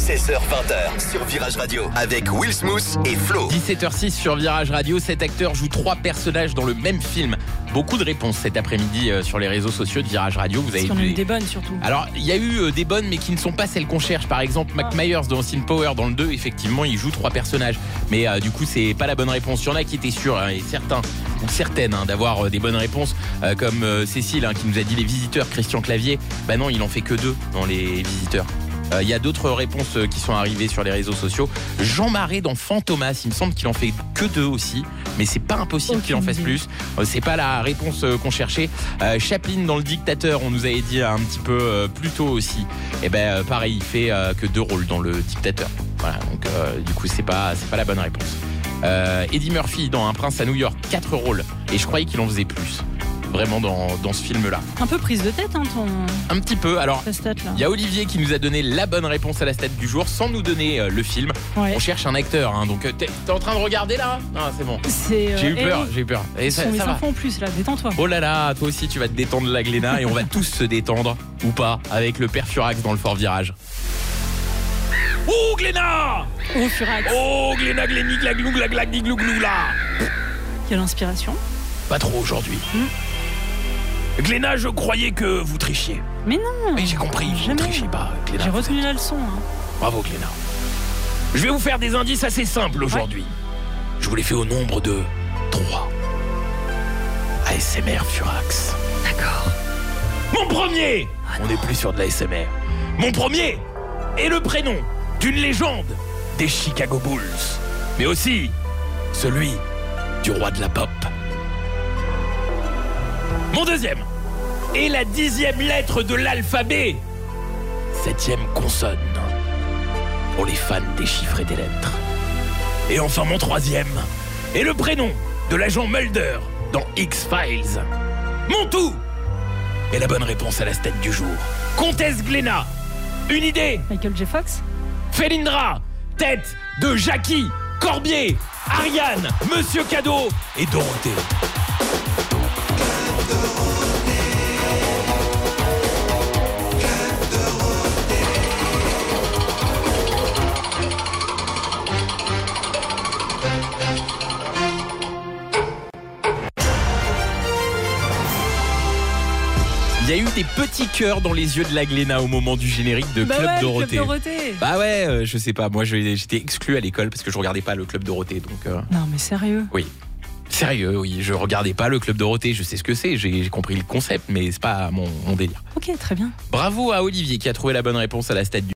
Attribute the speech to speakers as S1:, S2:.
S1: 16h-20h sur Virage Radio avec Will Smooth et Flo.
S2: 17h06 sur Virage Radio, cet acteur joue 3 personnages dans le même film. Beaucoup de réponses cet après-midi sur les réseaux sociaux de Virage Radio. Vous avez
S3: Parce qu'il y en a eu des bonnes surtout.
S2: Alors, il y a eu des bonnes mais qui ne sont pas celles qu'on cherche. Par exemple, Mac Myers dans Austin Power dans le 2, effectivement, il joue 3 personnages. Mais du coup, c'est pas la bonne réponse. Il y en a qui étaient sûrs et certains ou certaines d'avoir des bonnes réponses comme Cécile qui nous a dit les visiteurs, Christian Clavier. Bah non, il en fait que 2 dans les visiteurs. Il y a d'autres réponses qui sont arrivées sur les réseaux sociaux. Jean Marais dans Fantomas, il me semble qu'il en fait que 2 aussi, mais c'est pas impossible qu'il en fasse plus. C'est pas la réponse qu'on cherchait. Chaplin dans Le Dictateur, on nous avait dit un petit peu plus tôt aussi. Et ben pareil, il fait que 2 rôles dans Le Dictateur. Voilà, donc du coup c'est pas la bonne réponse. Eddie Murphy dans Un Prince à New York, 4 rôles, et je croyais qu'il en faisait plus. Vraiment dans ce film-là.
S3: Un peu prise de tête, ton.
S2: Un petit peu. Alors,
S3: ta stat, là.
S2: Il y a Olivier qui nous a donné la bonne réponse à la stat du jour sans nous donner le film.
S3: Ouais.
S2: On cherche un acteur, donc t'es en train de regarder là ? Non, c'est bon.
S3: J'ai
S2: eu peur. Et
S3: ça, les enfants en plus là, détends-toi.
S2: Oh là là, toi aussi tu vas te détendre la Gléna et on va tous se détendre ou pas avec le père Furax dans le Fort Virage. Oh Gléna!
S3: Oh Furax.
S2: Oh Gléna, Gléni, glaglou, glaglag, diglouglou là.
S3: Quelle inspiration.
S2: Pas trop aujourd'hui. Gléna, je croyais que vous trichiez.
S3: Mais non.
S2: Mais j'ai compris, vous ne trichez pas. Gléna,
S3: j'ai retenu la leçon.
S2: Bravo Gléna. Je vais vous faire des indices assez simples aujourd'hui. Ouais. Je vous les fais au nombre de 3. ASMR Furax.
S3: D'accord.
S2: Mon premier. On n'est plus sur de l'ASMR. Mon premier est le prénom d'une légende des Chicago Bulls. Mais aussi celui du roi de la pop. Mon deuxième est la 10e lettre de l'alphabet. 7e consonne. Pour les fans des chiffres et des lettres. Et enfin mon troisième est le prénom de l'agent Mulder dans X-Files. Mon tout est la bonne réponse à la stat du jour. Comtesse Gléna, une idée?
S3: Michael J. Fox.
S2: Félindra, tête de Jackie, Corbier, Ariane, Monsieur Cadeau et Dorothée. Il y a eu des petits cœurs dans les yeux de la Gléna au moment du générique de Club Dorothée. Bah ouais, je sais pas. Moi, j'étais exclu à l'école parce que je regardais pas le Club Dorothée. Donc,
S3: Non, mais sérieux.
S2: Oui. Sérieux, oui. Je regardais pas le Club Dorothée. Je sais ce que c'est. J'ai compris le concept, mais c'est pas mon délire.
S3: Ok, très bien.
S2: Bravo à Olivier qui a trouvé la bonne réponse à la stat du